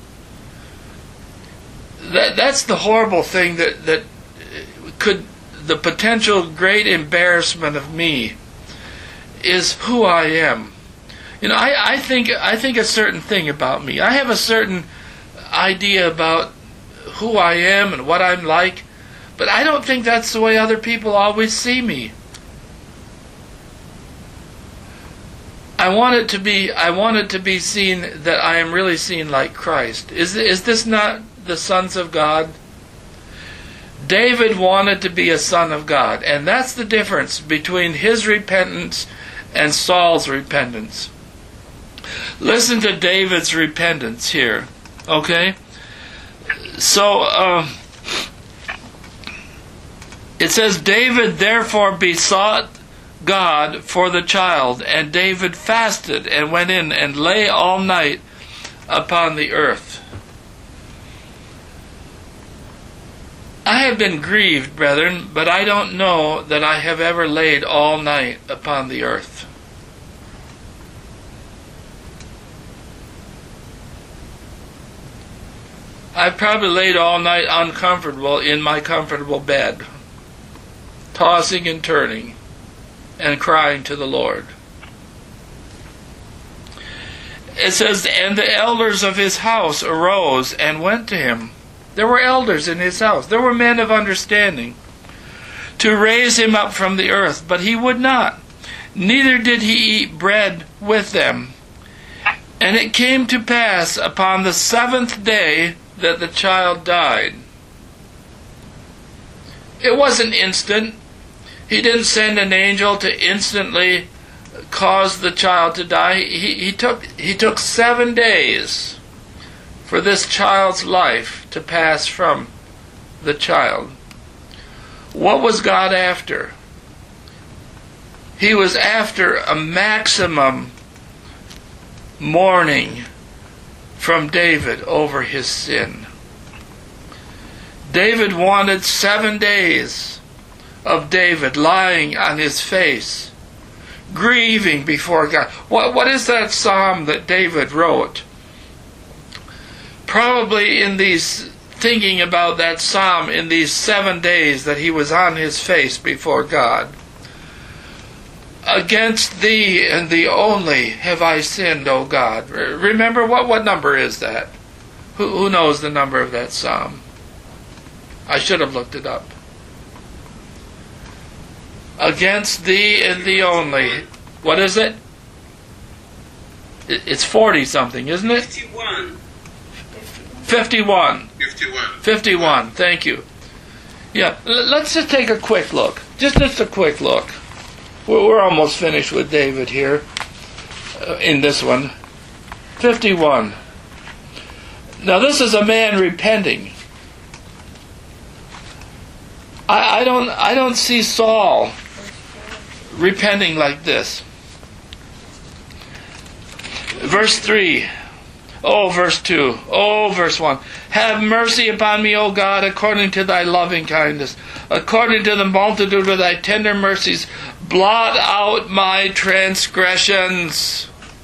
That that's the horrible thing that that could the potential great embarrassment of me is who I am. You know, I, I think I think a certain thing about me. I have a certain idea about who I am and what I'm like, but I don't think that's the way other people always see me. I want it to be I want it to be seen that I am really seen like Christ. Is is this not the sons of God? David wanted to be a son of God, and that's the difference between his repentance and Saul's repentance. Listen to David's repentance here, okay? So, uh, it says, David therefore besought God for the child, and David fasted and went in and lay all night upon the earth. I have been grieved, brethren, but I don't know that I have ever laid all night upon the earth. I've probably laid all night uncomfortable in my comfortable bed. tossing and turning and crying to the Lord. It says, and the elders of his house arose and went to him. There were elders in his house. There were men of understanding to raise him up from the earth, but he would not. Neither did he eat bread with them. And it came to pass upon the seventh day that the child died. It wasn't instant. He didn't send an angel to instantly cause the child to die. He, he took he took seven days for this child's life to pass from the child. What was God after? He was after a maximum mourning from David over his sin. David wanted seven days of David lying on his face, grieving before God. What, what is that psalm that David wrote? Probably in these, thinking about that psalm in these seven days that he was on his face before God. Against thee and thee only have I sinned, O God. Remember, what, what number is that? Who, who knows the number of that psalm? I should have looked it up. Against thee and thee only. What is it? It's forty something, isn't it? fifty-one. fifty-one. fifty-one. fifty-one, thank you. Yeah, let's just take a quick look. Just, just a quick look. We're, we're almost finished with David here uh, in this one. fifty-one. Now this is a man repenting. I, I don't I don't see Saul repenting like this. Verse three. Oh, verse two. Oh, verse one. Have mercy upon me, O God, according to thy loving kindness. According to the multitude of thy tender mercies, blot out my transgressions.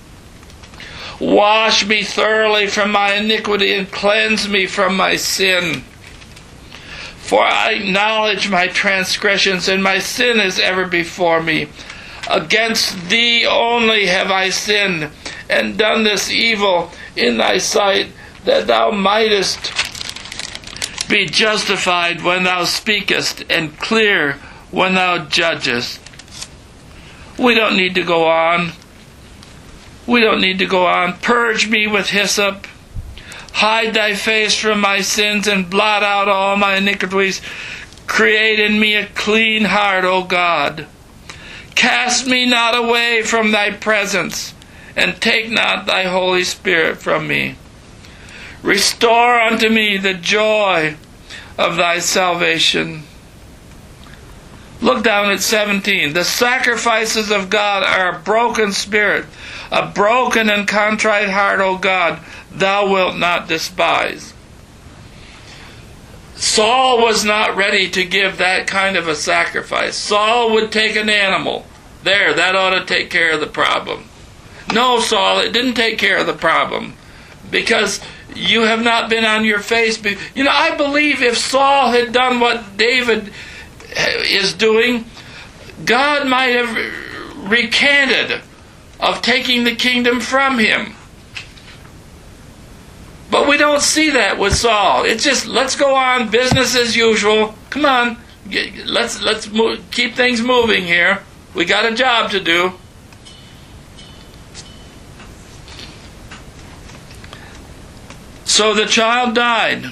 Wash me thoroughly from my iniquity and cleanse me from my sin. For I acknowledge my transgressions, and my sin is ever before me. Against thee only have I sinned, and done this evil in thy sight, that thou mightest be justified when thou speakest, and clear when thou judgest. We don't need to go on. We don't need to go on. Purge me with hyssop. Hide thy face from my sins, and blot out all my iniquities. Create in me a clean heart, O God. Cast me not away from thy presence, and take not thy Holy Spirit from me. Restore unto me the joy of thy salvation. Look down at seventeen. The sacrifices of God are a broken spirit, a broken and contrite heart, O God, thou wilt not despise. Saul was not ready to give that kind of a sacrifice. Saul would take an animal. There, that ought to take care of the problem. No, Saul, it didn't take care of the problem, because you have not been on your face. Be- you know, I believe if Saul had done what David is doing, God might have recanted of taking the kingdom from him. But we don't see that with Saul. It's just, let's go on, business as usual. Come on, get, let's let's move, keep things moving here. We got a job to do. So the child died.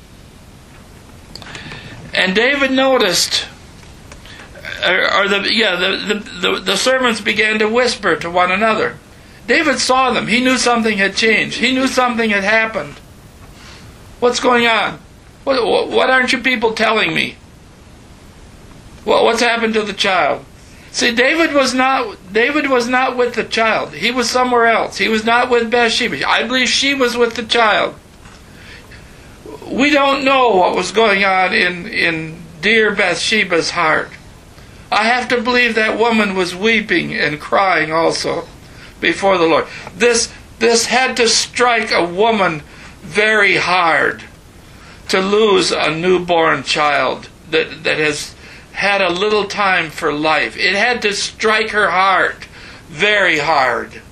And David noticed, or, or the yeah, the, the, the, the servants began to whisper to one another. David saw them. He knew something had changed. He knew something had happened. What's going on? What, what, what aren't you people telling me? What, what's happened to the child? See, David was not David was not with the child. He was somewhere else. He was not with Bathsheba. I believe she was with the child. We don't know what was going on in, in dear Bathsheba's heart. I have to believe that woman was weeping and crying also before the Lord. This this had to strike a woman very hard to lose a newborn child that that has had a little time for life. It had to strike her heart very hard.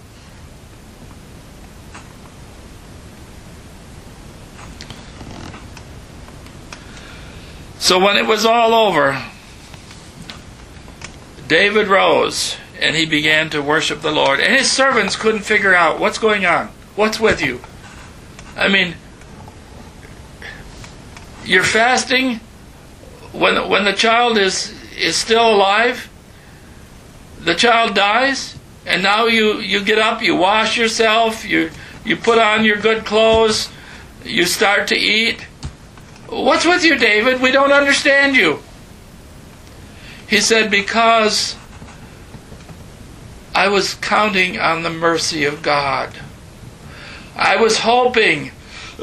So when it was all over, David rose and he began to worship the Lord. And his servants couldn't figure out what's going on. What's with you? I mean, you're fasting when when the child is is still alive. The child dies, and now you, you get up, you wash yourself, you you put on your good clothes, you start to eat. What's with you, David? We don't understand you. He said, because I was counting on the mercy of God. I was hoping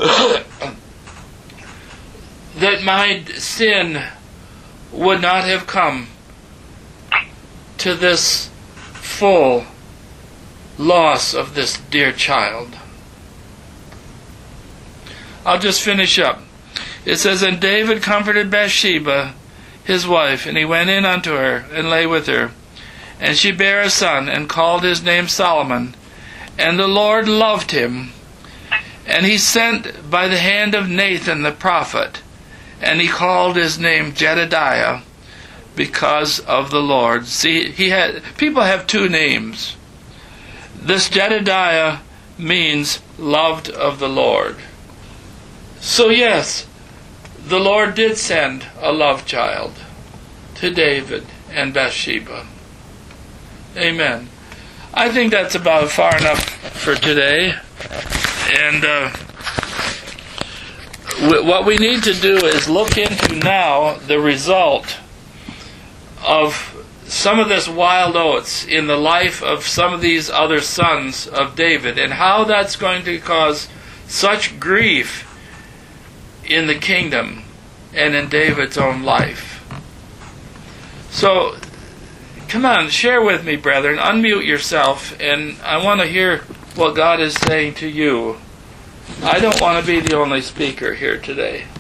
that my sin would not have come to this full loss of this dear child. I'll just finish up. It says, and David comforted Bathsheba, his wife, and he went in unto her, and lay with her. And she bare a son, and called his name Solomon. And the Lord loved him. And he sent by the hand of Nathan the prophet, and he called his name Jedediah, because of the Lord. See, he had people have two names. This Jedediah means loved of the Lord. So yes, the Lord did send a love child to David and Bathsheba. Amen. I think that's about far enough for today. And uh, w- what we need to do is look into now the result of some of this wild oats in the life of some of these other sons of David, and how that's going to cause such grief in the kingdom and in David's own life. So, come on, share with me, brethren. Unmute yourself, and I want to hear what God is saying to you. I don't want to be the only speaker here today.